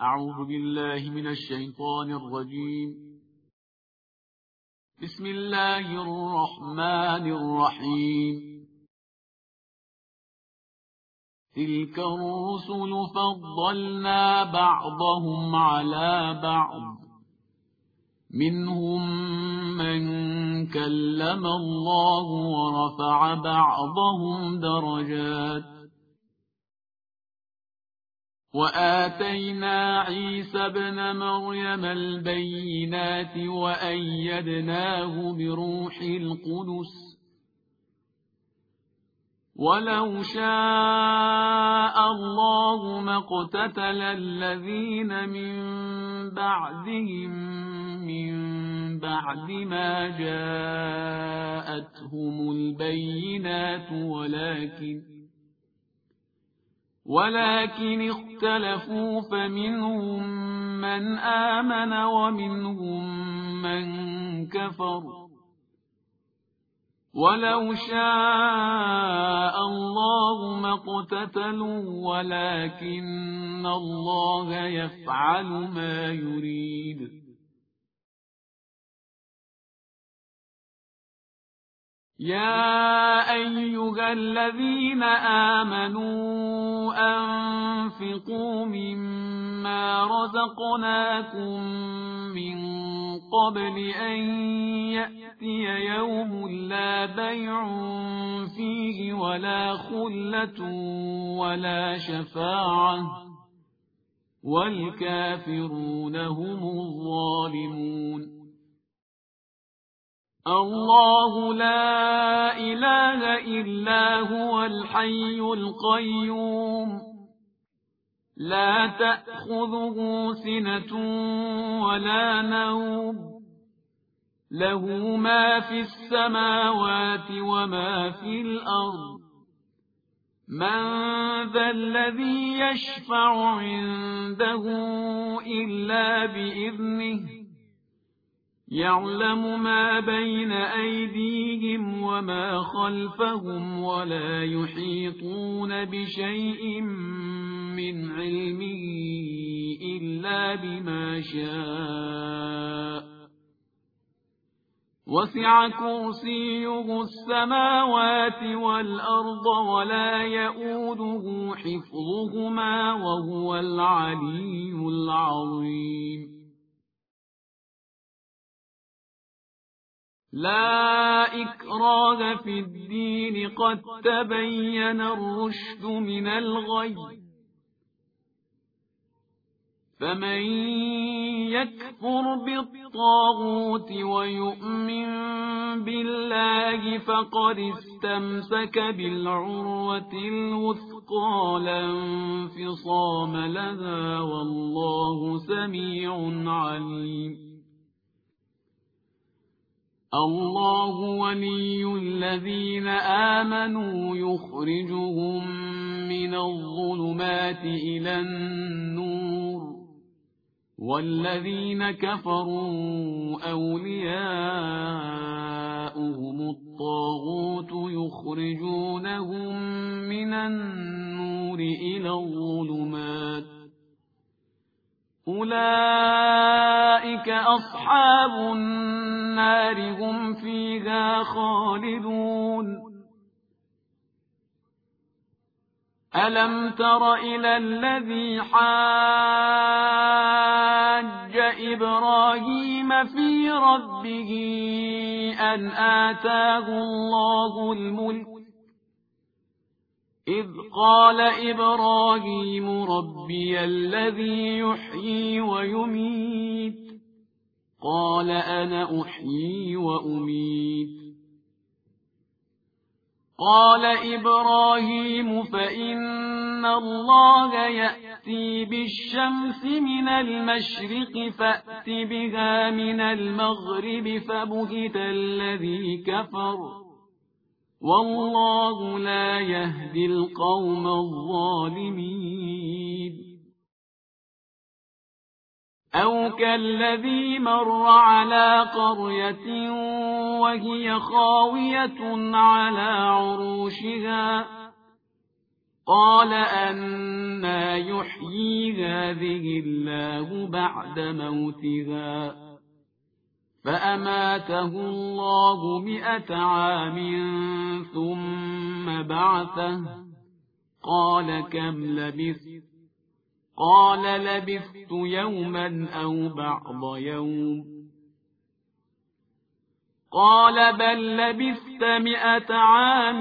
أعوذ بالله من الشيطان الرجيم. بسم الله الرحمن الرحيم. تلك الرسل فضلنا بعضهم على بعض، منهم من كلم الله ورفع بعضهم درجات، وآتينا عيسى ابن مريم البينات وأيدناه بروح القدس، ولو شاء الله ما اقتتل الذين من بعدهم من بعد ما جاءتهم البينات ولكن اختلفوا، فمنهم من آمن ومنهم من كفر، ولو شاء الله ما اقتتلوا ولكن الله يفعل ما يريد. يا أيها الذين آمنوا أنفقوا مما رزقناكم من قبل أن يأتي يوم لا بيع فيه ولا خلة ولا شفاعة، والكافرون هم الظالمون. الله لا إله إلا هو الحي القيوم، لا تأخذه سنة ولا نوم، له ما في السماوات وما في الأرض. من ذا الذي يشفع عنده إلا بإذنه، يعلم ما بين أيديهم وما خلفهم، ولا يحيطون بشيء من علمه إلا بما شاء، وسع كرسيه السماوات والأرض ولا يئوده حفظهما وهو العلي العظيم. لا إكراه في الدين، قد تبين الرشد من الغي، فمن يكفر بالطاغوت ويؤمن بالله فقد استمسك بالعروة الوثقى لا انفصام لها، والله سميع عليم. الله ولي الذين آمنوا يخرجهم من الظلمات إلى النور، والذين كفروا أولياؤهم الطاغوت يخرجونهم من النور إلى الظلمات، أولئك أصحاب النار هم فيها خالدون. ألم تر إلى الذي حاج إبراهيم في ربه أن آتاه الله الملك، إذ قال إبراهيم ربي الذي يحيي ويميت، قال أنا أحيي وأميت. قال إبراهيم فإن الله يأتي بالشمس من المشرق فأت بها من المغرب، فبهت الذي كفر، والله لا يهدي القوم الظالمين. أو كالذي مر على قرية وهي خاوية على عروشها، قال أنى لا يحيي هذه الله بعد موتها، فأماته الله 100 عام ثم بعثه، قال كم لبثت؟ قال لبثت يوما أو بعض يوم. قال بل لبثت 100 عام،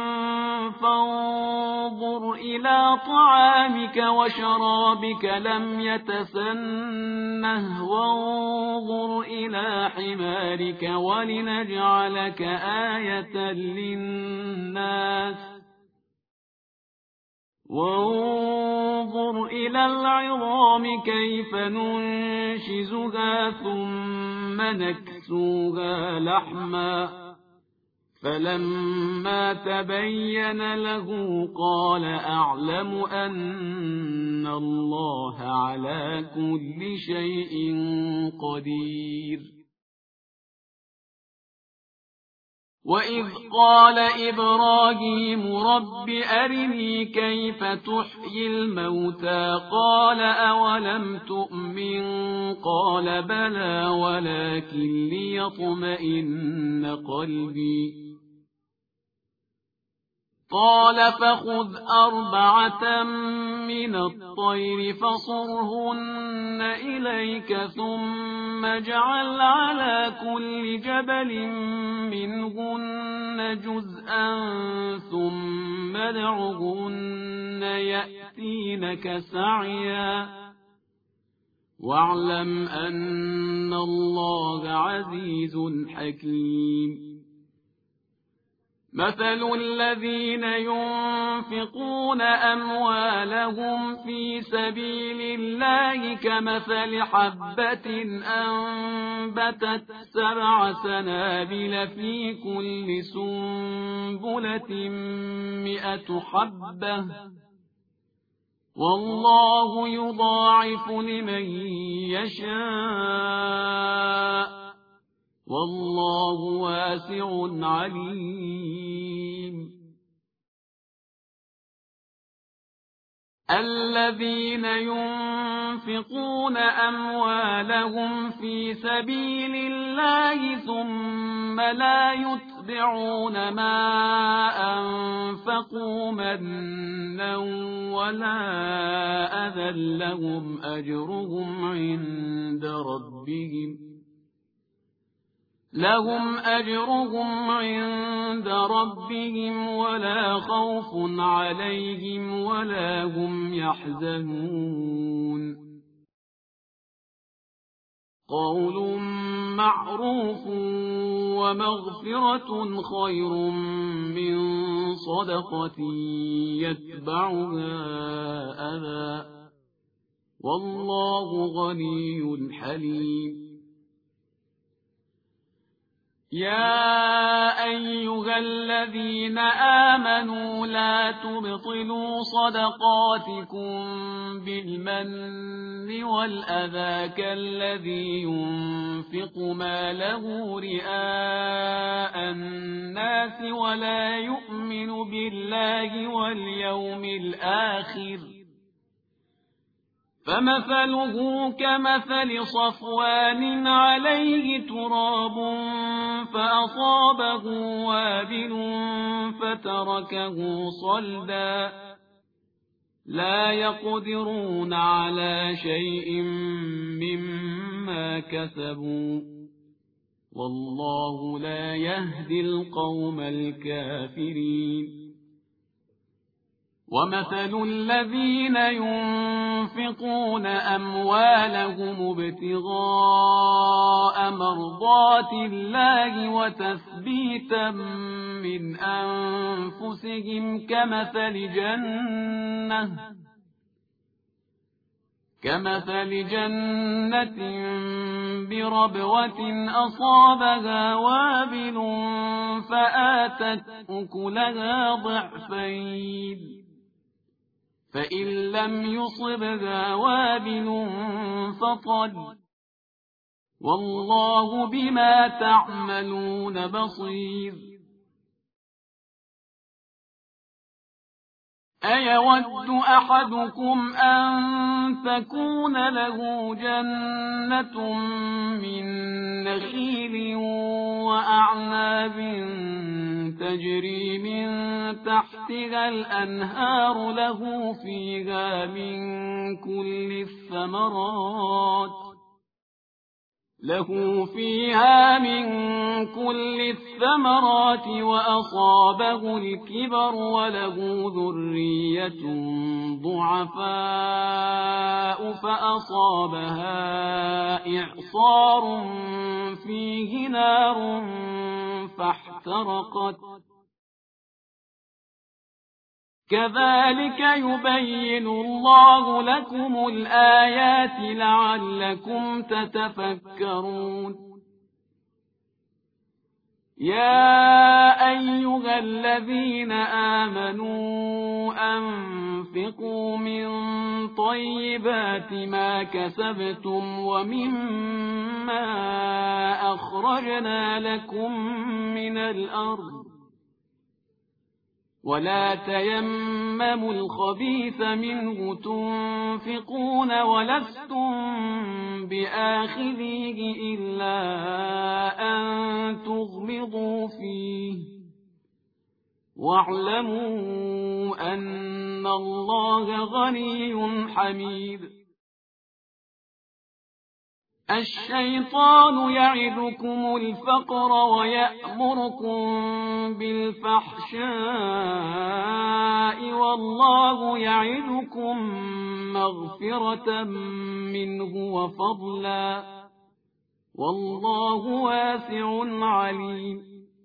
فانظر إلى طعامك وشرابك لم يتسنه، وانظر إلى حمارك ولنجعلك آية للناس، وانظر إلى العظام كيف ننشزها ثم نكسوها لحما، فلما تبين له قال أعلم أن الله على كل شيء قدير. وإذ قال إبراهيم رب أرني كيف تحيي الموتى، قال أولم تؤمن؟ قال بلى ولكن ليطمئن قلبي. قال فخذ 4 من الطير فصرهن إليك، ثم اجعل على كل جبل منهن جزءا، ثم ادعهن يأتينك سعيا، واعلم أن الله عزيز حكيم. مثل الذين ينفقون أموالهم في سبيل الله كمثل حبة أنبتت 7 سنابل في كل سنبلة 100 حبة، والله يضاعف لمن يشاء، والله واسع عليم. الذين ينفقون أموالهم في سبيل الله ثم لا يتبعون ما أنفقوا منا ولا أذى لهم أجرهم عند ربهم ولا خوف عليهم ولا هم يحزنون. قول معروف ومغفرة خير من صدقة يتبعها أذى، والله غني حليم. يا أيها الذين آمنوا لا تبطلوا صدقاتكم بالمن والأذى كالذي ينفق ماله رئاء الناس ولا يؤمن بالله واليوم الآخر، فمثله كمثل صفوان عليه تراب فأصابه وابل فتركه صلدا، لا يقدرون على شيء مما كسبوا، والله لا يهدي القوم الكافرين. ومثل الذين ينفقون أموالهم ابتغاء مرضات الله وتثبيتا من أنفسهم كمثل جنة بربوة أصابها وابل فآتت أكلها ضعفين، فإن لم يصبها وابل فطل، والله بما تعملون بصير. أيود أحدكم أن تكون له جنة من نخيل وأعناب تجري من تحتها الأنهار له فيها من كل الثمرات وأصابه الكبر وله ذرية ضعفاء فأصابها إعصار فيه نار فاحترقت كذلك يبين الله لكم الآيات لعلكم تتفكرون يا أيها الذين آمنوا أنفقوا من طيبات ما كسبتم ومما أخرجنا لكم من الأرض ولا تيمموا الخبيث منه تنفقون ولستم بآخذيه إلا أن تغمضوا فيه واعلموا أن الله غني حميد الشيطان يعدكم الفقر ويأمركم بالفحشاء والله يعدكم مغفرة منه وفضلا والله واسع عليم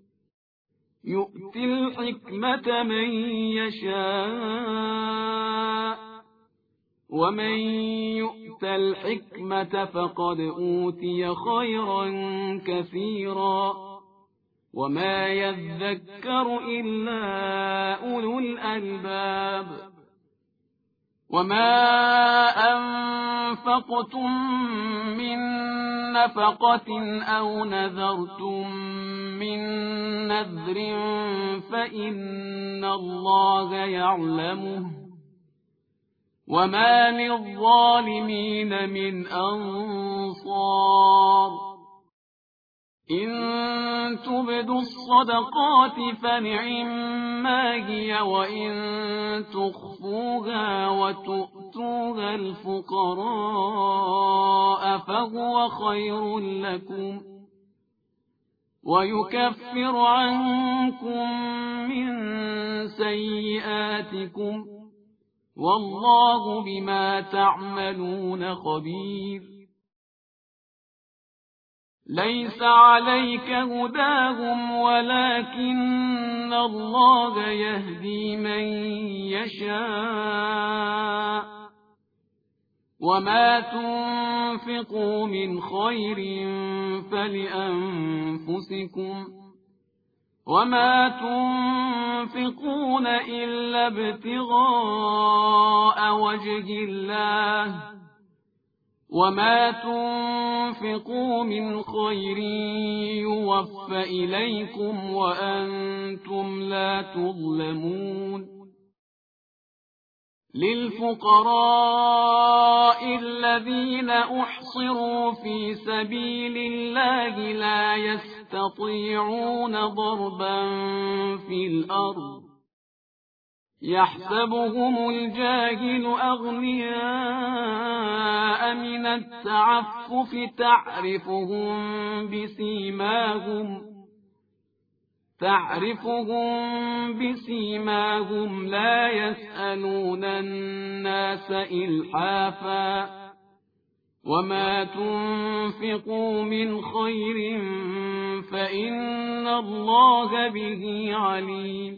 يؤتي الحكمة من يشاء ومن يؤت الحكمة فقد أوتي خيرا كثيرا وما يذكر إلا أولو الألباب وما أنفقتم من نفقة أو نذرتم من نذر فإن الله يعلمه وما للظالمين من أنصار إن تبدوا الصدقات فنعما هي وإن تخفوها وتؤتوها الفقراء فهو خير لكم ويكفر عنكم من سيئاتكم والله بما تعملون خبير ليس عليك هداهم ولكن الله يهدي من يشاء وما تنفقوا من خير فلأنفسكم وما تنفقون إلا ابتغاء وجه الله وما تنفقوا من خير يوفى إليكم وأنتم لا تظلمون للفقراء الذين أحصروا في سبيل الله لا يستطيعون ضربا في الأرض يحسبهم الجاهل أغنياء من التعفف تعرفهم بسيماهم لا يسألون الناس إلحافا وما تنفقوا من خير فإن الله به عليم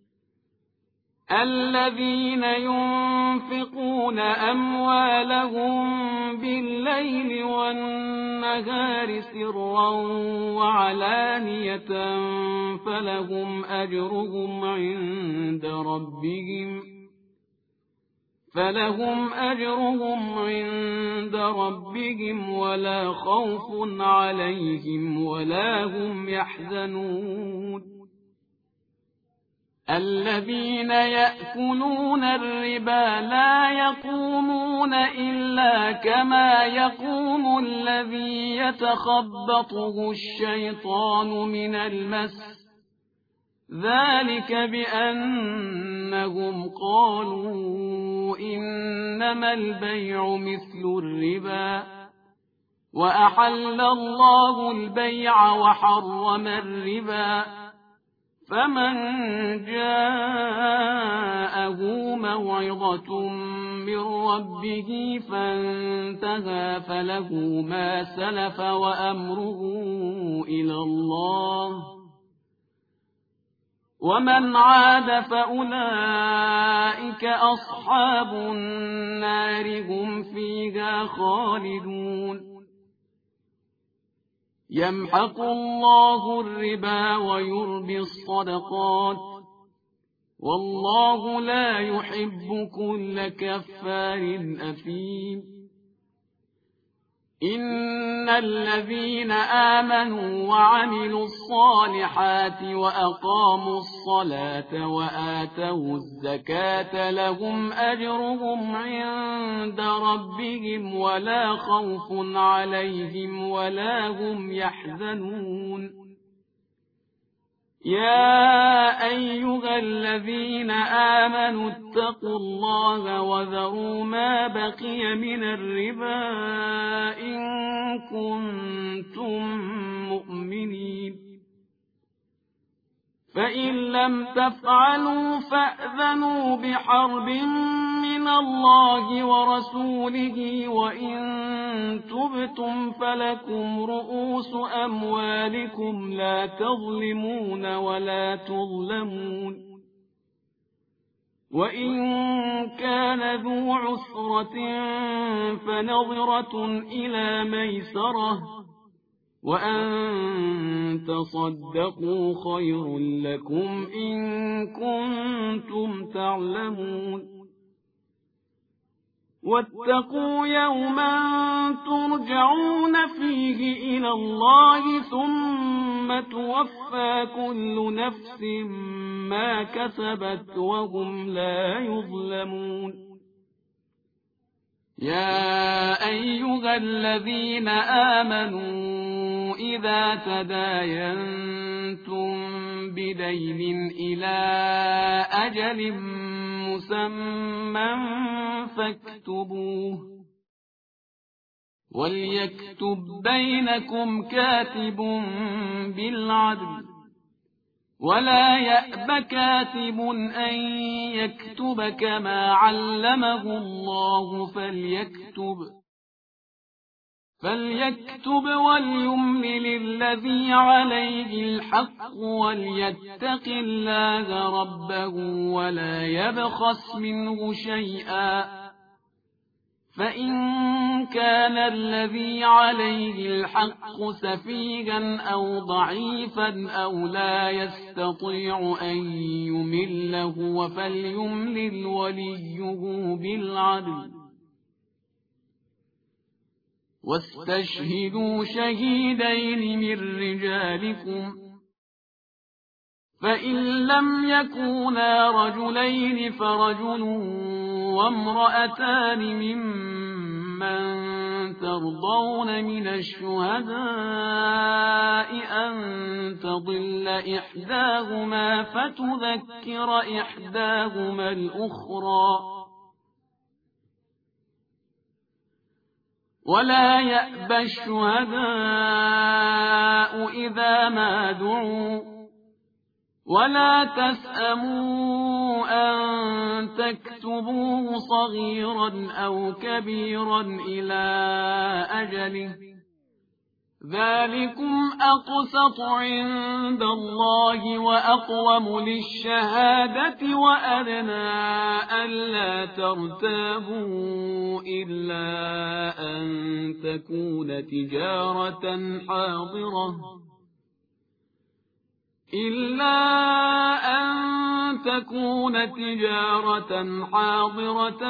الذين ينفقون أموالهم بالليل والنهار سرا وعلانية فلهم أجرهم عند ربهم ولا خوف عليهم ولا هم يحزنون الذين يأكلون الربا لا يقومون إلا كما يقوم الذي يتخبطه الشيطان من المس، ذلك بأنهم قالوا إنما البيع مثل الربا وأحل الله البيع وحرم الربا، فمن جاءه موعظة من ربه فانتهى فله ما سلف وأمره إلى الله، ومن عاد فأولئك أصحاب النار هم فيها خالدون. يمحق الله الربا ويربي الصدقات، والله لا يحب كل كفار أثيم. إن الذين آمنوا وعملوا الصالحات وأقاموا الصلاة وآتوا الزكاة لهم أجرهم عند ربهم ولا خوف عليهم ولا هم يحزنون. يا أيها الذين آمنوا اتقوا الله وذروا ما بقي من الربا إن كنتم مؤمنين، فإن لم تفعلوا فأذنوا بحرب من الله ورسوله، وإن تبتم فلكم رؤوس أموالكم لا تظلمون ولا تظلمون، وإن كان ذو عسرة فنظرة إلى ميسرة، وأن تصدقوا خير لكم إن كنتم تعلمون. واتقوا يوما ترجعون فيه إلى الله ثم توفى كل نفس ما كسبت وهم لا يظلمون. يا أيها الذين آمنوا إذا تداينتم بدين إلى أجل مسمى فاكتبوه، وليكتب بينكم كاتب بالعدل، ولا يأب كاتب أن يكتب كما علمه الله فليكتب وليملل الذي عليه الحق وليتق الله ربه ولا يبخس منه شيئا، فإن كان الذي عليه الحق سفيها أو ضعيفا أو لا يستطيع أن يمل هو فليملل وليه بالعدل، واستشهدوا شهيدين من رجالكم، فإن لم يكونا رجلين فرجل وامرأتان ممن ترضون من الشهداء أن تضل إحداهما فتذكر إحداهما الأخرى، ولا يأبى الشهداء إذا ما دعوا، ولا تسأموا أن تكتبوه صغيرا أو كبيرا إلى أجله، ذلكم أقسط عند الله وأقوم للشهادة وأدنى ألا ترتابوا إلا أن تكون تجارة حاضرة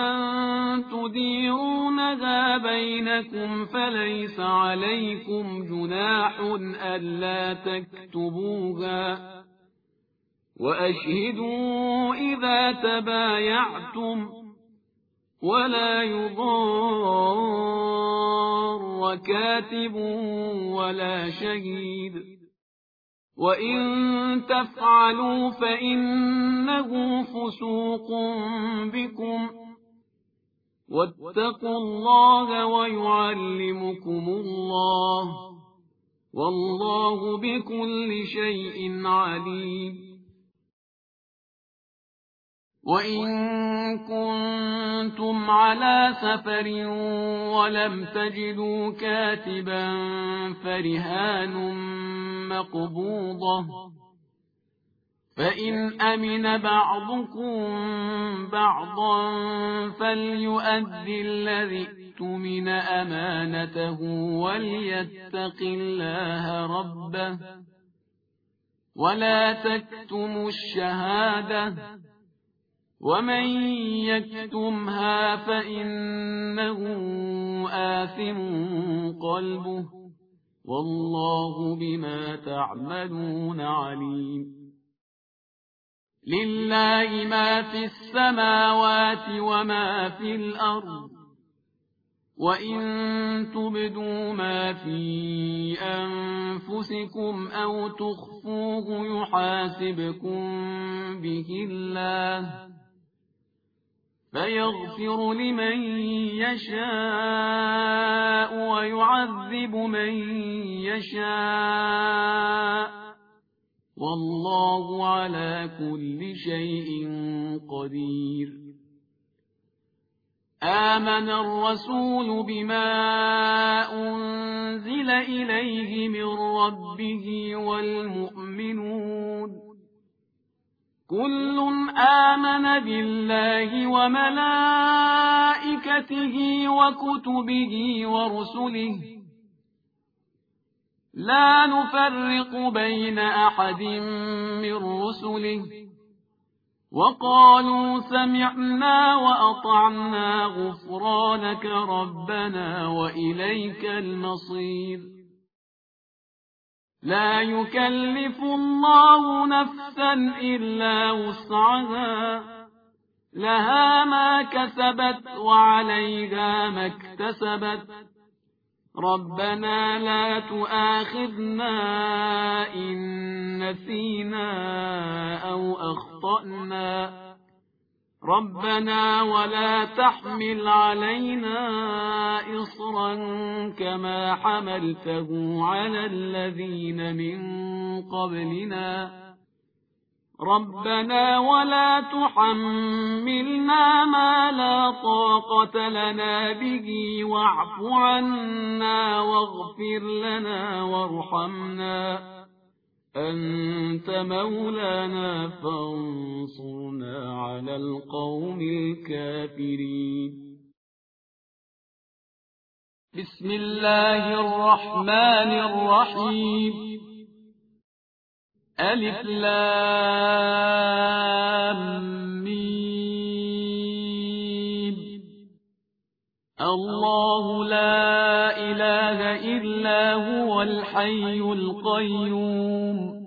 تديرونها بينكم فليس عليكم جناح ألا تكتبوها، وأشهدوا إذا تبايعتم ولا يضار كاتب ولا شهيد وإن تفعلوا فإنه فسوق بكم واتقوا الله ويعلمكم الله والله بكل شيء عليم وإن كنتم على سفر ولم تجدوا كاتبا فرهان مقبوضة فإن أمن بعضكم بعضا فليؤدي الذي اؤتمن أمانته وليتق الله ربه ولا تكتموا الشهادة ومن يكتمها فإنه آثم قلبه والله بما تعملون عليم لله ما في السماوات وما في الأرض وإن تبدوا ما في أنفسكم أو تخفوه يحاسبكم به الله فيغفر لمن يشاء ويعذب من يشاء والله على كل شيء قدير آمن الرسول بما أنزل إليه من ربه والمؤمنون كل آمن بالله وملائكته وكتبه ورسله لا نفرق بين أحد من رسله وقالوا سمعنا وأطعنا غفرانك ربنا وإليك المصير لا يكلف الله نفسا إلا وسعها لها ما كسبت وعليها ما اكتسبت ربنا لا تؤاخذنا إن نسينا أو أخطأنا ربنا ولا تحمل علينا إصرا كما حملته على الذين من قبلنا ربنا ولا تحملنا ما لا طاقة لنا به واعف عنا واغفر لنا وارحمنا أنت مولانا فانصرنا على القوم الكافرين بسم الله الرحمن الرحيم ألف لام ميم الله لا إله إلا هو الحي القيوم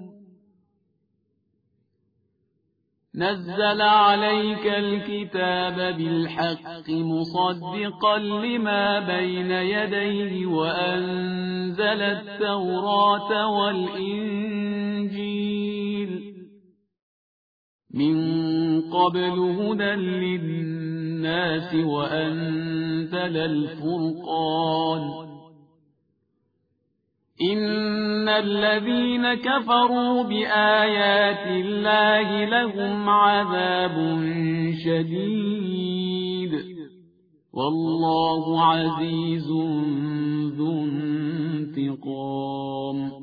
نزل عليك الكتاب بالحق مصدقا لما بين يديه وأنزل التوراة والإنجيل من قبل هدى للناس وأنزل الفرقان إن الذين كفروا بآيات الله لهم عذاب شديد والله عزيز ذو انتقام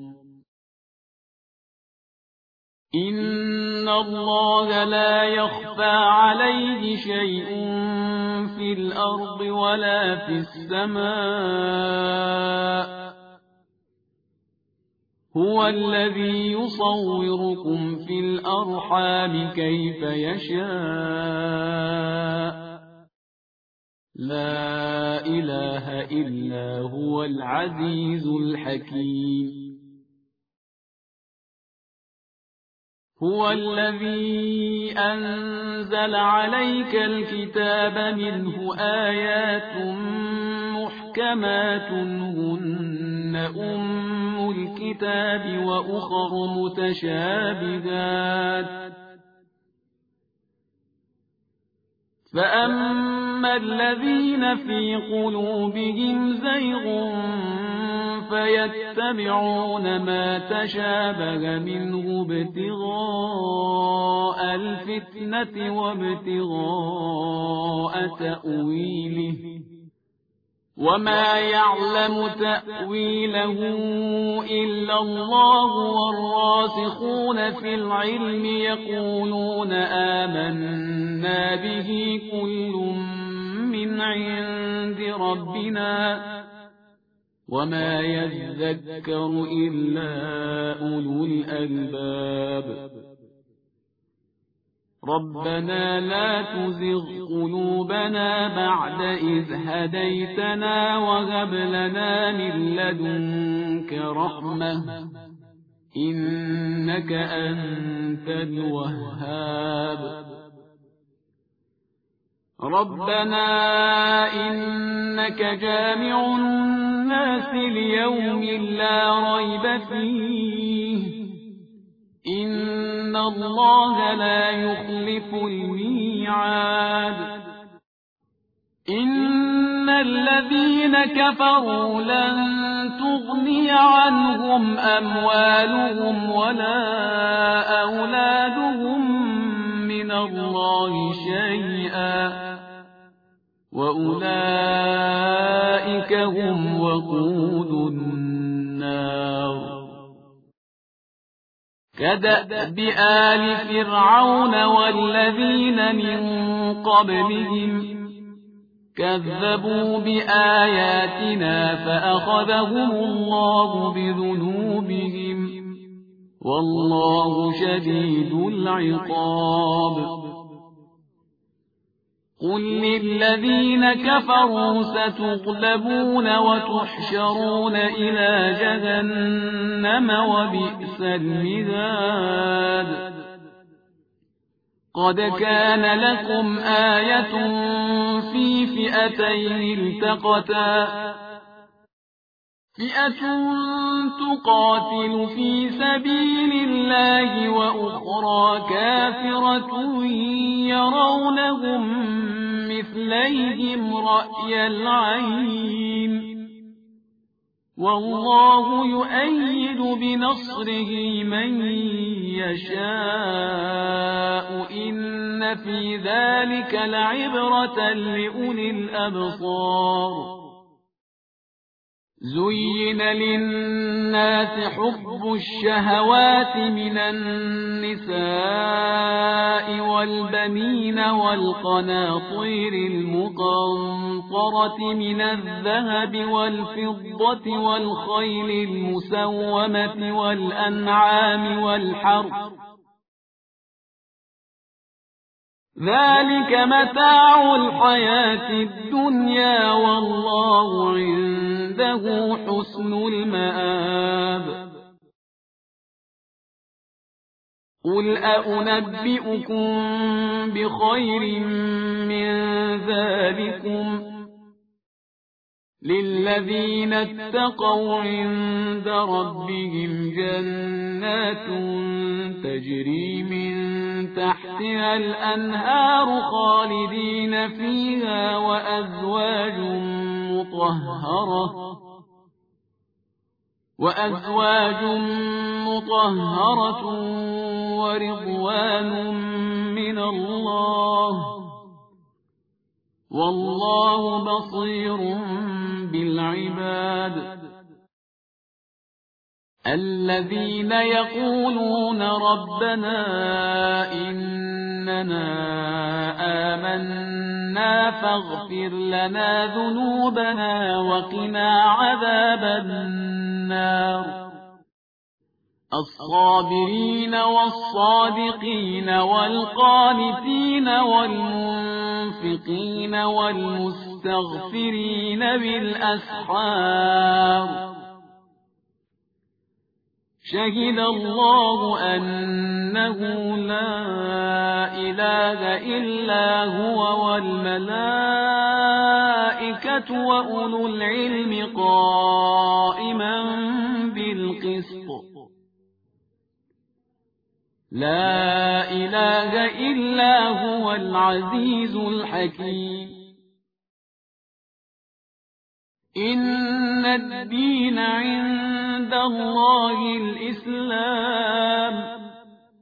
إن الله لا يخفى عليه شيء في الأرض ولا في السماء هو الذي يصوركم في الأرحام كيف يشاء لا إله إلا هو العزيز الحكيم هو الذي أنزل عليك الكتاب منه آيات محكمات هن أم الكتاب وأخر متشابهات فأما الذين في قلوبهم زيغ فيتبعون ما تشابه منه ابتغاء الفتنة وابتغاء تأويله وما يعلم تأويله إلا الله والراسخون في العلم يقولون آمنا به كل من عند ربنا وما يذكر إلا أولو الألباب ربنا لا تزغ قلوبنا بعد إذ هديتنا وهب لنا من لدنك رحمة إنك أنت الوهاب ربنا إنك جامع الناس ليوم لا ريب فيه إن الله لا يخلف الميعاد إن الذين كفروا لن تغني عنهم أموالهم ولا أولادهم من الله شيئا وأولئك هم وقود النار كدأب آل فرعون والذين من قبلهم كذبوا بآياتنا فأخذهم الله بذنوبهم والله شديد العقاب قل للذين كفروا ستغلبون وتحشرون إلى جهنم وبئس المهاد قد كان لكم آية في فئتين التقتا فئة تقاتل في سبيل الله وأخرى كافرة يرونهم مثليهم رأي العين والله يؤيد بنصره من يشاء إن في ذلك لعبرة لأولي الأبصار زين للناس حب الشهوات من النساء والبنين والقناطير المقنطرة من الذهب والفضة والخيل المسومة والأنعام والحرث ذلك متاع الحياة الدنيا والله عنده حسن المآب قل أأنبئكم بخير من ذلكم للذين اتقوا عند ربهم جنات تجري من تحتها الأنهار خالدين فيها وأزواج مطهرة ورضوان من الله والله بصير بالعباد الذين يقولون ربنا إننا آمنا فاغفر لنا ذنوبنا وقنا عذاب النار الصابرين والصادقين والقانتين والمنفقين والمستغفرين بالأسحار شهد الله أنه لا إله إلا هو والملائكة وأولو العلم قائما بالقسط لا إله إلا هو العزيز الحكيم إن الدين عند الله الإسلام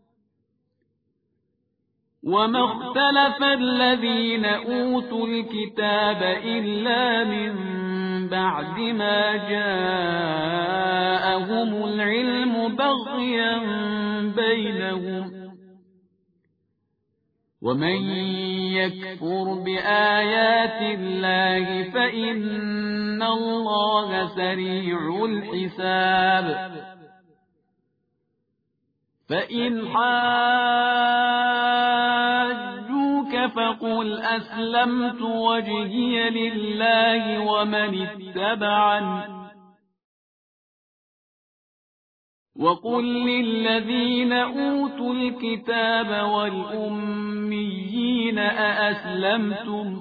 وما اختلف الذين أوتوا الكتاب إلا من بعد ما جاءهم العلم بغيا بينهم ومن يكفر بآيات الله فإن الله سريع الحساب فإن حاجوك فقل أسلمت وجهي لله ومن اتبعني وقل للذين أوتوا الكتاب والأميين أأسلمتم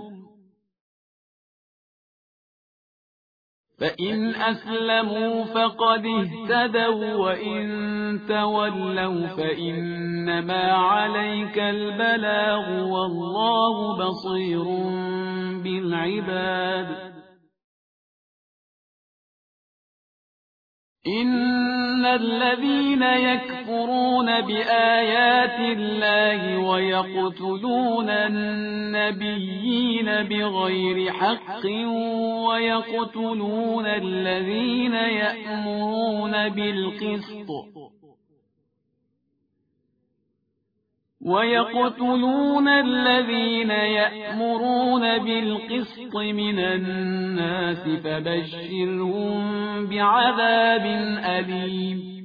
فإن أسلموا فقد اهتدوا وإن تولوا فإنما عليك البلاغ والله بصير بالعباد إن الذين يكفرون بآيات الله ويقتلون النبيين بغير حق ويقتلون الذين يأمرون بالقسط من الناس فبشرهم بعذاب أليم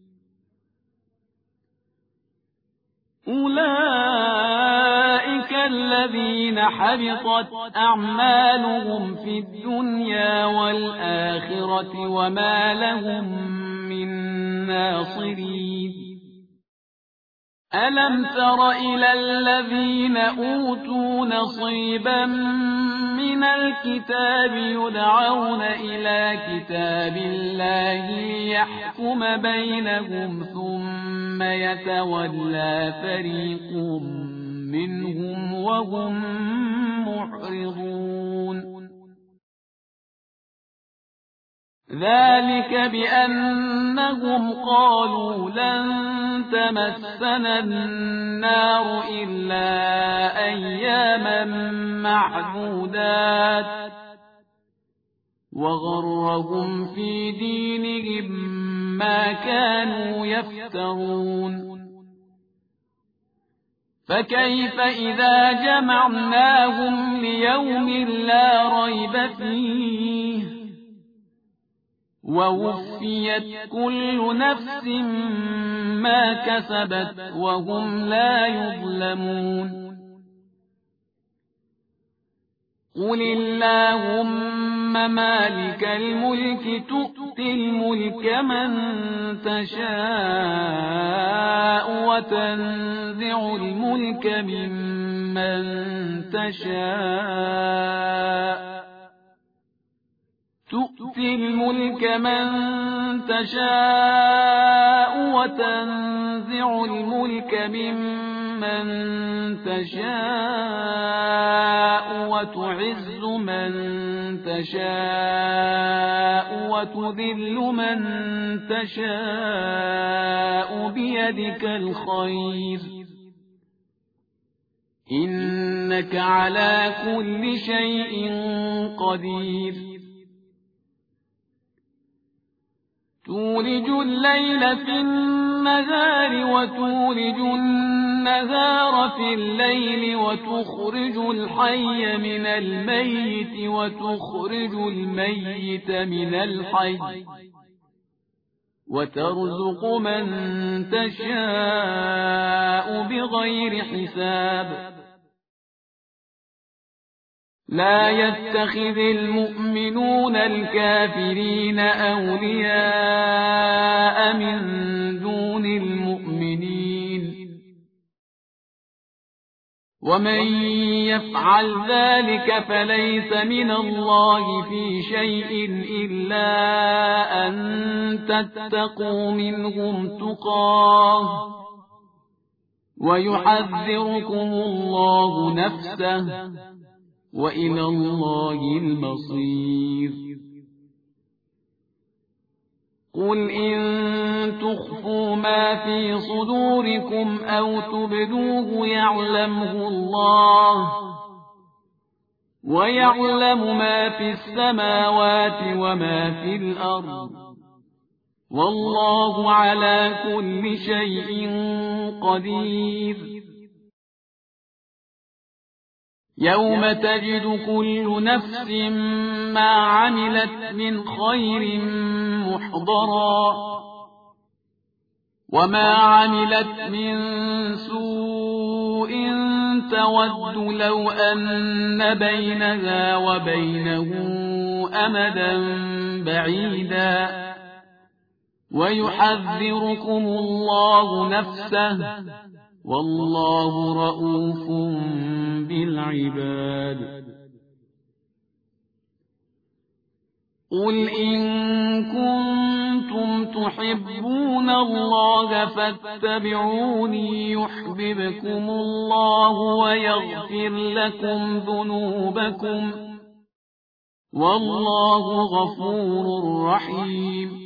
أولئك الذين حبطت أعمالهم في الدنيا والآخرة وما لهم من ناصرين ألم تر إلى الذين أوتوا نصيبا من الكتاب يدعون إلى كتاب الله ليحكم بينهم ثم يتولى فريق منهم وهم معرضون ذلك بأنهم قالوا لن تمسنا النار إلا أياما معدودات وغرهم في دينهم ما كانوا يفترون فكيف إذا جمعناهم ليوم لا ريب فيه ووفيت كل نفس ما كسبت وهم لا يظلمون قل اللهم مالك الملك تؤتي الملك من تشاء وتنزع الملك ممن تشاء تؤتي الملك من تشاء وتنزع الملك ممن تشاء وتعز من تشاء وتذل من تشاء بيدك الخير إنك على كل شيء قدير تولج الليل في النهار وتولج النهار في الليل وتخرج الحي من الميت وتخرج الميت من الحي وترزق من تشاء بغير حساب لا يتخذ المؤمنون الكافرين أولياء من دون المؤمنين ومن يفعل ذلك فليس من الله في شيء إلا أن تتقوا منهم تقاه ويحذركم الله نفسه وإلى الله المصير قل إن تخفوا ما في صدوركم أو تبدوه يعلمه الله ويعلم ما في السماوات وما في الأرض والله على كل شيء قدير يوم تجد كل نفس ما عملت من خير محضرا وما عملت من سوء تود لو أن بينها وبينه أمدا بعيدا ويحذركم الله نفسه والله رءوف بالعباد قل إن كنتم تحبون الله فاتبعوني يحببكم الله ويغفر لكم ذنوبكم والله غفور رحيم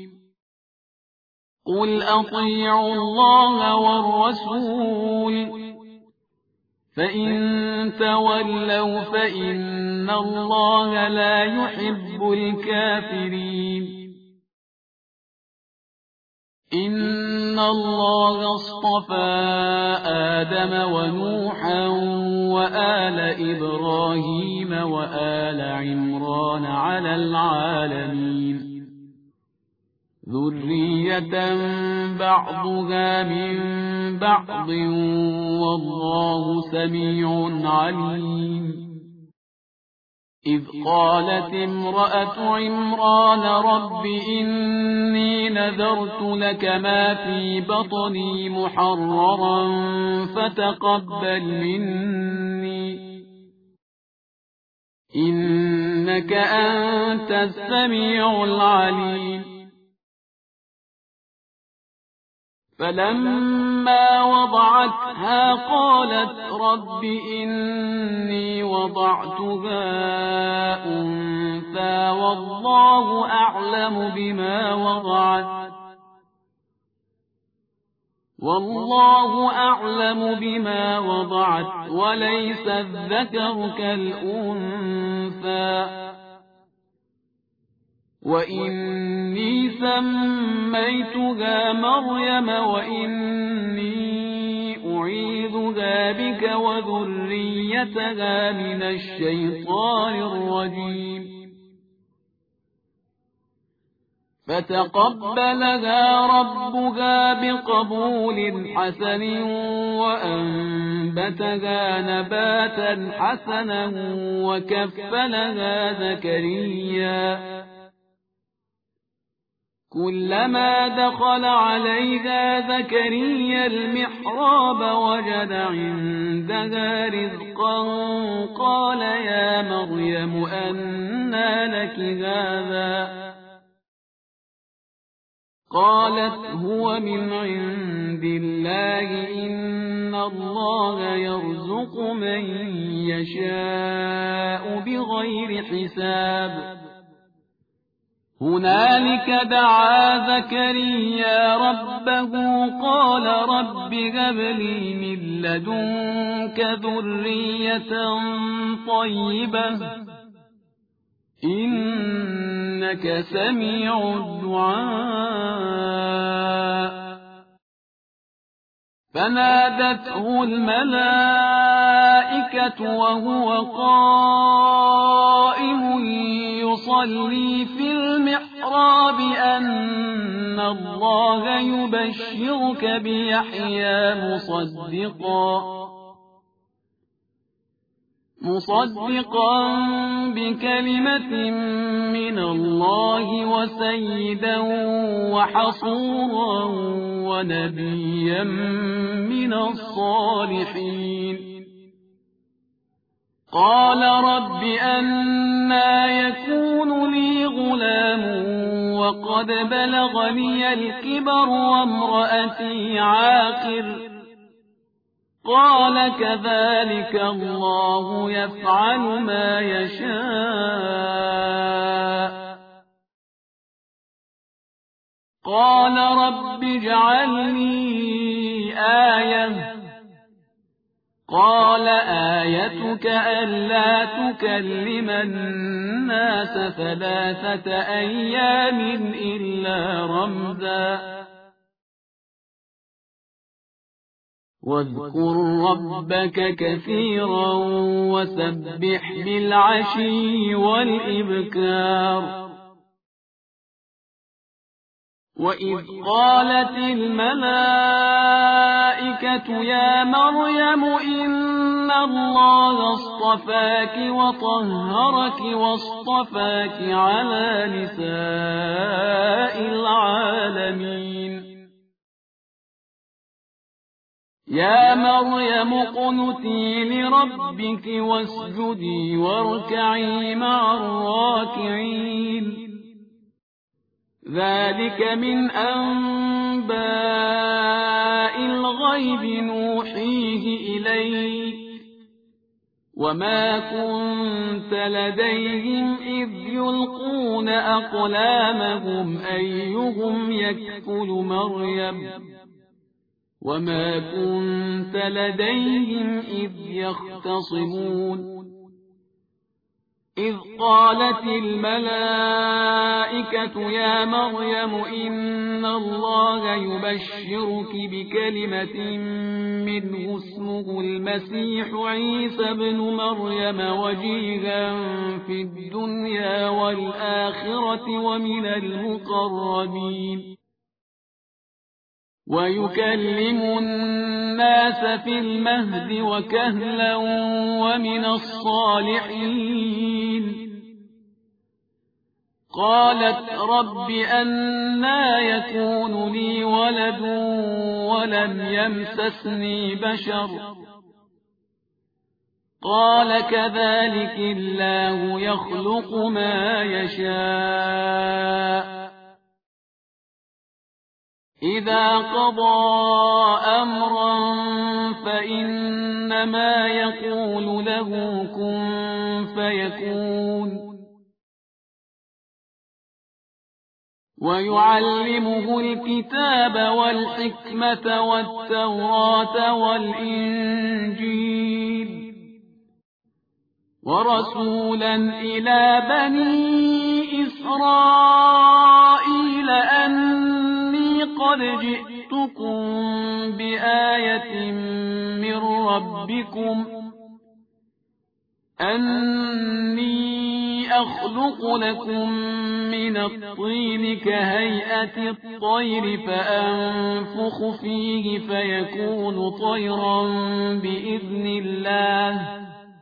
قل أطيعوا الله والرسول فإن تولوا فإن الله لا يحب الكافرين إن الله اصطفى آدم ونوحا وآل إبراهيم وآل عمران على العالمين ذرية بعضها من بعض والله سميع عليم إذ قالت امرأة عمران رب إني نذرت لك ما في بطني محررا فتقبل مني إنك أنت السميع العليم فلما وضعتها قالت رب إني وضعتها أنثى والله أعلم بما وضعت وليس الذكر كالأنثى وإني سميتها مريم وإني أعيذها بك وذريتها من الشيطان الرجيم فتقبلها ربها بقبول حسن وأنبتها نباتا حسنا وكفلها زكريا كلما دخل عليها زكريا المحراب وجد عندها رزقا قال يا مريم أنى لك هذا قالت هو من عند الله إن الله يرزق من يشاء بغير حساب هنالك دعا زكريا ربه قال رب هب لي من لدنك ذرية طيبة إنك سميع الدعاء فنادته الملائكة وهو قائم يصلي في المحراب أن الله يبشرك مصدقا بكلمة من الله وسيدا وحصورا ونبيا من الصالحين. قال رب أنى يكون لي غلام وقد بلغني الكبر وامرأتي عاقر. قال كذلك الله يفعل ما يشاء. قال رب اجعل لي آية. قال آيتك ألا تكلم الناس 3 أيام إلا رمزا. واذكر ربك كثيرا وسبح بالعشي والإبكار. وإذ قالت الملائكة يا مريم إن الله اصطفاك وطهرك واصطفاك على نساء العالمين. يا مريم اقنتي لربك واسجدي واركعي مع الراكعين. ذلك من أنباء الغيب نوحيه إليك وما كنت لديهم إذ يلقون أقلامهم أيهم يكفل مريم وما كنت لديهم إذ يختصمون. إذ قالت الملائكة يا مريم إن الله يبشرك بكلمة منه اسمه المسيح عيسى ابن مريم وجيها في الدنيا والآخرة ومن المقربين ويكلم الناس في المهد وكهلا ومن الصالحين. قالت رب أنى يكون لي ولد ولم يمسسني بشر. قال كذلك الله يخلق ما يشاء. إذا قضى أمرا فإنما يقول له كن فيكون. ويعلمه الكتاب والحكمة والتوراة والإنجيل ورسولا إلى بني إسرائيل أني قد جئتكم بآية من ربكم أني أخلق لكم من الطين كهيئة الطير فأنفخ فيه فيكون طيرا بإذن الله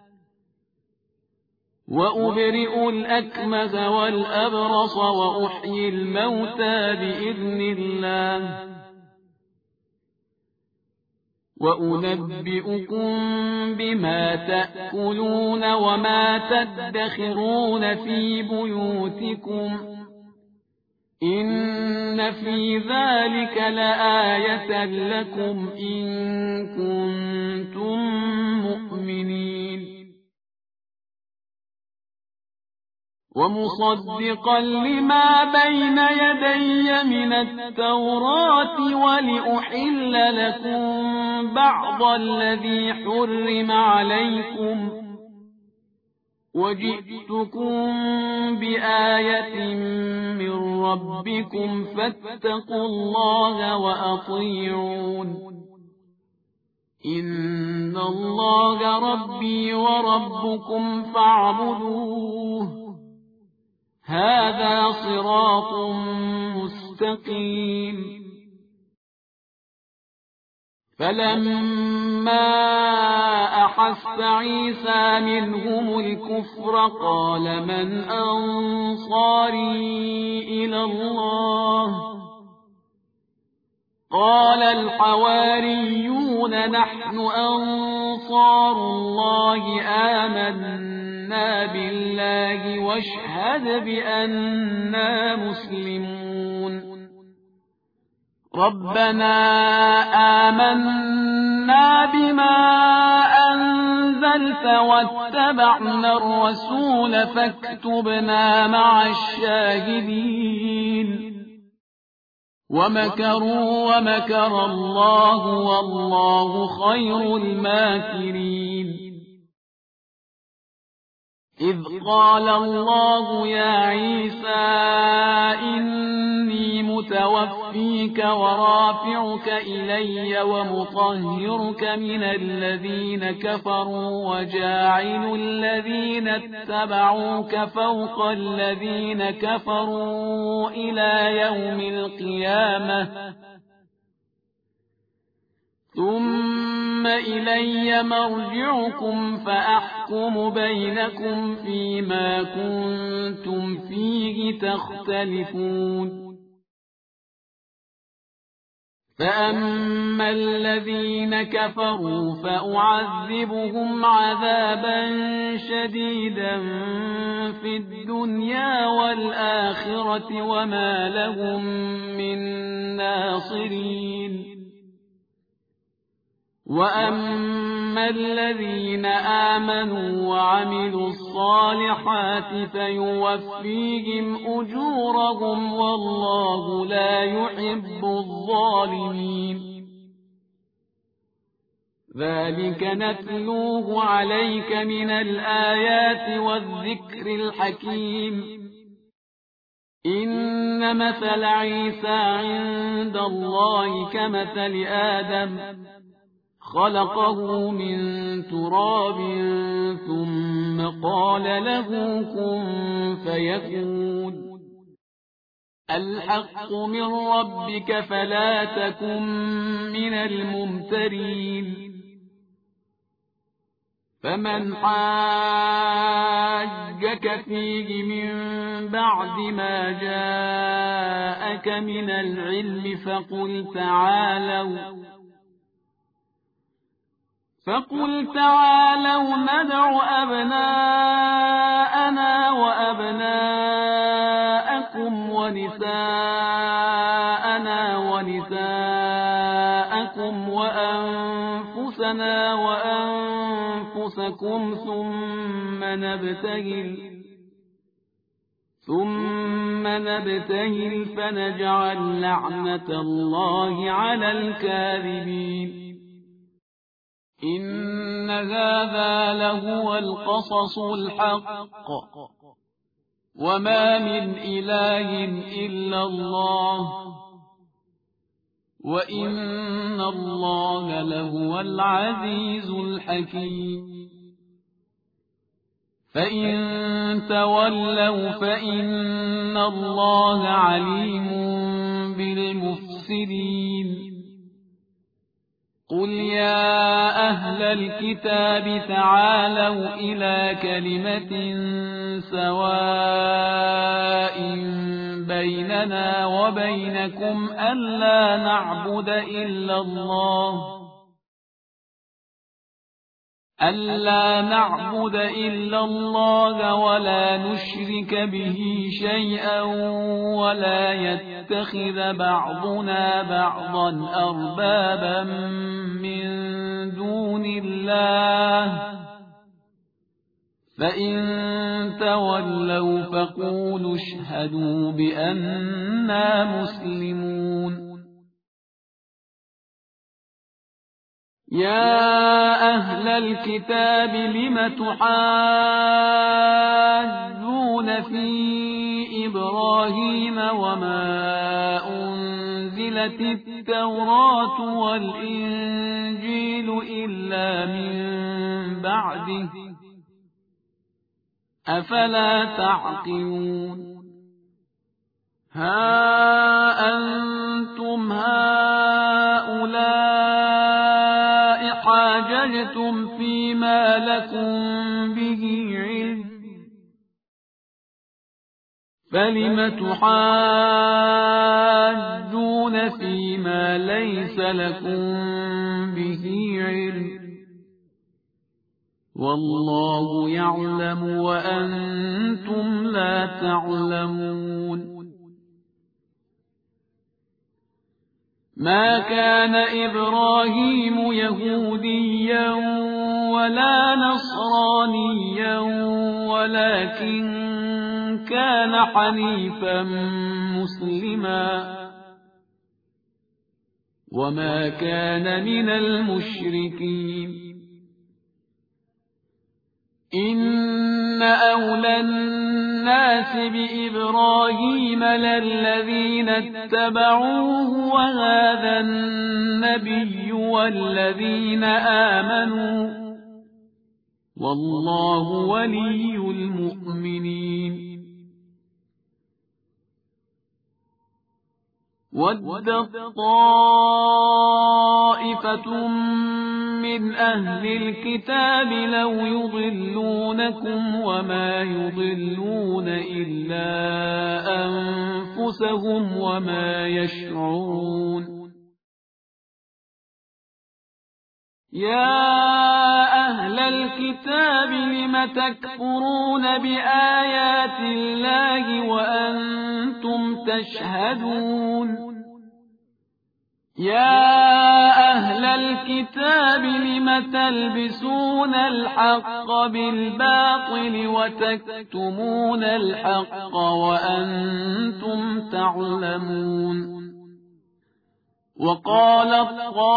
وأبرئ الأكمه والأبرص وأحيي الموتى بإذن الله وأنبئكم بما تأكلون وما تدخرون في بيوتكم إن في ذلك لآية لكم إن كنتم مؤمنين. ومصدقا لما بين يدي من التوراة ولأحل لكم بعض الذي حرم عليكم وجئتكم بآية من ربكم فاتقوا الله وأطيعون إن الله ربي وربكم فاعبدوه هذا صراط مستقيم. فلما أحس عيسى منهم الكفر قال من أنصاري إلى الله قال الحواريون نحن أنصار الله آمنا بالله واشهد بأننا مسلمون ربنا آمنا بما أنزلت واتبعنا الرسول فاكتبنا مع الشاهدين ومكروا ومكر الله والله خير الماكرين إذ قال الله يا عيسى إني متوفيك ورافعك إلي ومطهرك من الذين كفروا وجاعل الذين اتبعوك فوق الذين كفروا إلى يوم القيامة ثم إلي مرجعكم فأحكم بينكم فيما كنتم فيه تختلفون فأما الذين كفروا فأعذبهم عذابا شديدا في الدنيا والآخرة وما لهم من ناصرين وأما الذين آمنوا وعملوا الصالحات فيوفيهم أجورهم والله لا يحب الظالمين ذلك نتلوه عليك من الآيات والذكر الحكيم إن مثل عيسى عند الله كمثل آدم خلقه من تراب ثم قال له كن فيكون الحق من ربك فلا تكن من الممترين فمن حاجك فيه من بعد ما جاءك من العلم فقل تعالوا ندع أبناءنا وأبناءكم ونساءنا ونساءكم وأنفسنا وأنفسكم ثم نبتهل فنجعل لعنة الله على الكاذبين إن هذا لهو القصص الحق وما من إله إلا الله وإن الله لهو العزيز الحكيم فإن تولوا فإن الله عليم بالمفسدين قل يا أهل الكتاب تعالوا إلى كلمة سواء بيننا وبينكم ألا نعبد إلا الله ولا نشرك به شيئا ولا يتخذ بعضنا بعضا أربابا من دون الله فإن تولوا فقولوا اشهدوا بأننا مسلمون يا أهل الكتاب لم تحاجون في إبراهيم وما أنزلت التوراة والإنجيل إلا من بعده أفلا تعقلون ها أنتم هؤلاء ما لكم به علم فلم تحاجون فيما ليس لكم به علم والله يعلم وأنتم لا تعلمون ما كان إبراهيم يهوديا ولا نصرانيا ولكن كان حنيفا مسلما وما كان من المشركين إن أولى الناس بإبراهيم للذين اتبعوه وهذا النبي والذين آمنوا والله ولي المؤمنين ودت طائفة من أهل الكتاب لو يضلونكم وما يضلون إلا أنفسهم وما يشعرون يا أهل الكتاب لم تكفرون بآيات الله وأنتم تشهدون يا أهل الكتاب لم تلبسون الحق بالباطل وتكتمون الحق وأنتم تعلمون وقالت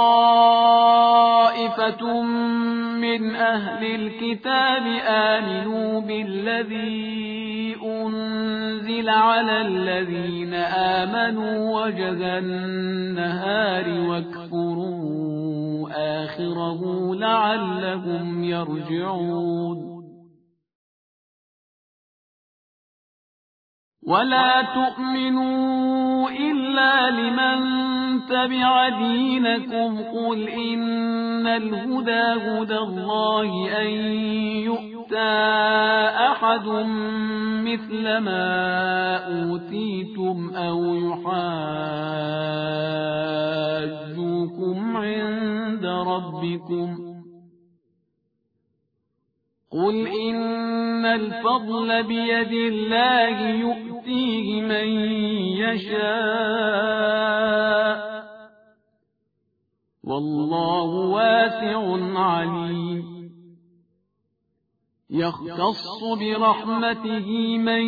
طائفة من أهل الكتاب آمنوا بالذي أنزل على الذين آمنوا وجه النهار واكفروا آخره لعلهم يرجعون ولا تؤمنوا إلا لمن تبع دينكم قل إن الهدى هدى الله أن يؤتى أحد مثل ما أوتيتم أو يحاجوكم عند ربكم قل إن الفضل بيد الله يؤتيه من يشاء والله واسع عليم يختص برحمته من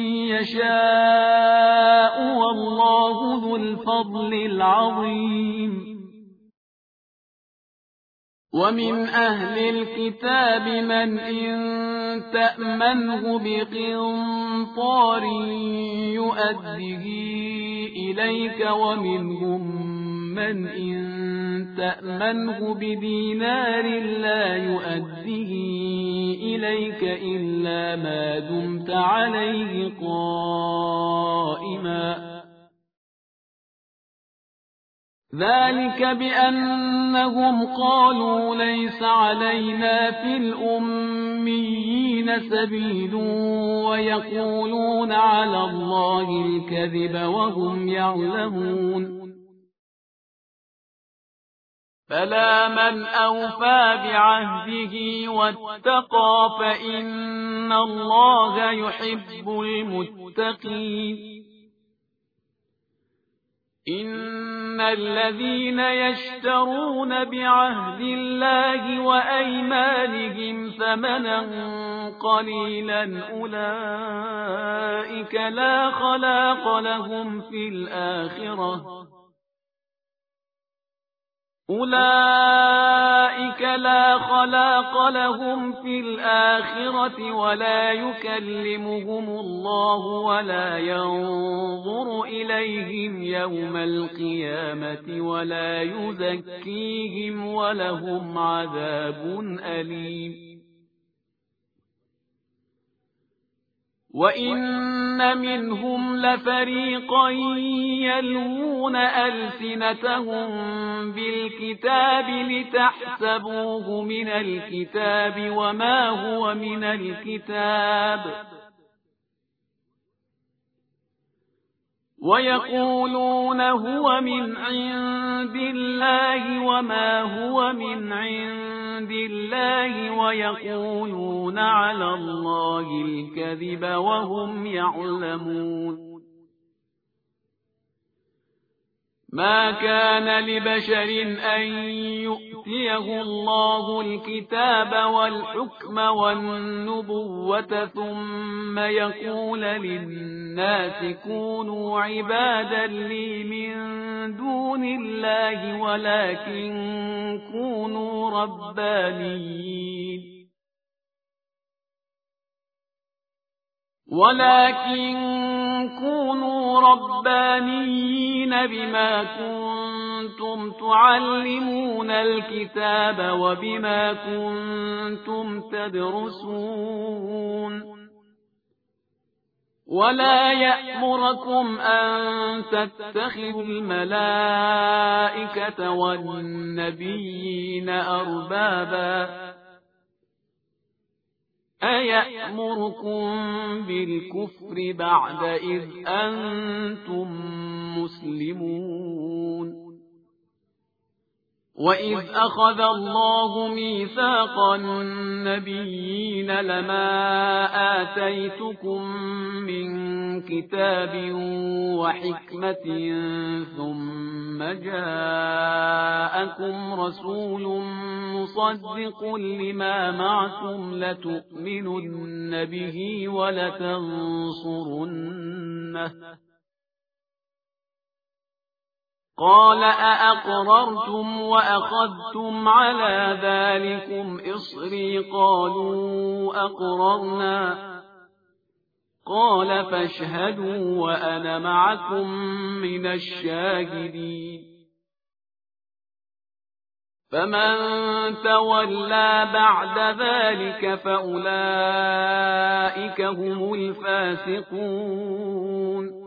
يشاء والله ذو الفضل العظيم ومن أهل الكتاب من إن تأمنه بقنطار يؤده إليك ومنهم من إن تأمنه بدينار لا يؤده إليك إلا ما دمت عليه قائما ذلك بأنهم قالوا ليس علينا في الأميين سبيل ويقولون على الله الكذب وهم يعلمون فلا من أوفى بعهده واتقى فإن الله يحب المتقين إن الذين يشترون بعهد الله وأيمانهم ثمنا قليلا أولئك لا خلاق لهم في الآخرة ولا يكلمهم الله ولا ينظر إليهم يوم القيامة ولا يزكيهم ولهم عذاب عذاب أليم. وإن منهم لفريقا يلوون ألسنتهم بالكتاب لتحسبوه من الكتاب وما هو من الكتاب ويقولون هو من عند الله وما هو من عند الله ويقولون على الله الكذب وهم يعلمون. ما كان لبشر أن يؤتيه الله الكتاب والحكم والنبوة ثم يقول للناس كونوا عبادا لي من دون الله ولكن كونوا ربانيين بما كنتم تعلمون الكتاب وبما كنتم تدرسون. ولا يأمركم أن تتخذوا الملائكة والنبيين أربابا أيأمركم بالكفر بعد إذ أنتم مسلمون. وإذ أخذ الله ميثاق النبيين لما آتيتكم من كتاب وحكمة ثم جاءكم رسول مصدق لما معكم لتؤمنن به ولتنصرنه قال أأقررتم وأخذتم على ذلكم إصري قالوا أقررنا قال فاشهدوا وأنا معكم من الشاهدين. فمن تولى بعد ذلك فأولئك هم الفاسقون.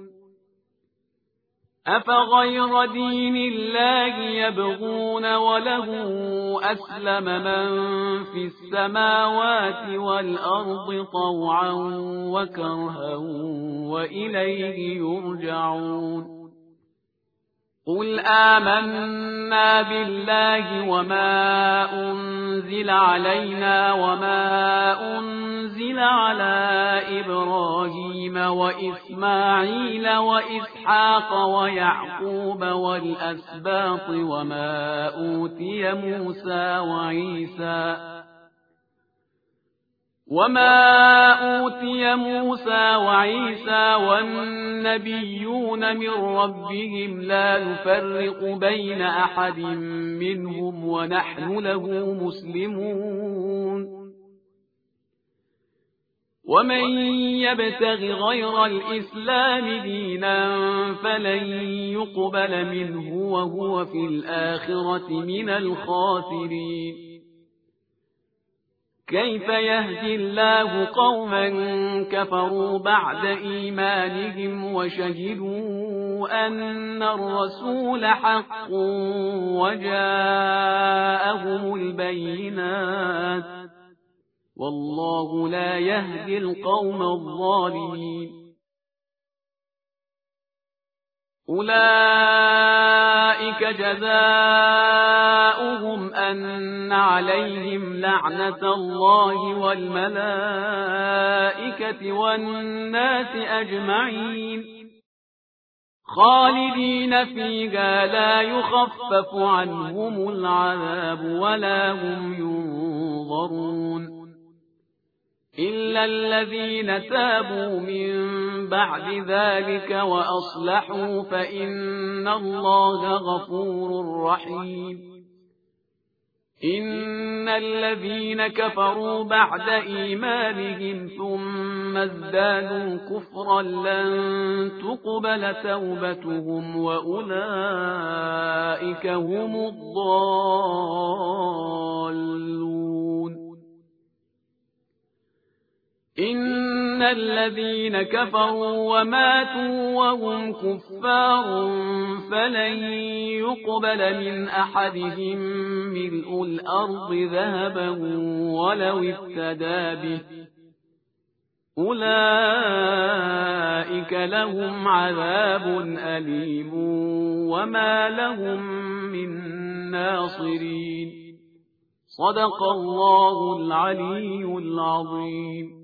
أفغير دين الله يبغون وله أسلم من في السماوات والأرض طوعا وكرها وإليه يرجعون. قل آمنا بالله وما أنزل علينا وما أنزل على إبراهيم وإسماعيل وإسحاق ويعقوب والأسباط وما أوتي موسى وعيسى والنبيون من ربهم لا نفرق بين أحد منهم ونحن له مسلمون. ومن يبتغ غير الإسلام دينا فلن يقبل منه وهو في الآخرة من الخاسرين. كيف يهدي الله قوما كفروا بعد إيمانهم وشهدوا أن الرسول حق وجاءهم البينات والله لا يهدي القوم الظالمين. أولئك جزاؤهم أن عليهم لعنة الله والملائكة والناس أجمعين خالدين فيها لا يخفف عنهم العذاب ولا هم ينظرون إلا الذين تابوا من بعد ذلك وأصلحوا فإن الله غفور رحيم. إن الذين كفروا بعد إيمانهم ثم ازدادوا كفرا لن تقبل توبتهم وأولئك هم الضالون. إن الذين كفروا وماتوا وهم كفار فلن يقبل من أحدهم ملء الأرض ذهبا ولو افتدى به أولئك لهم عذاب أليم وما لهم من ناصرين. صدق الله العلي العظيم.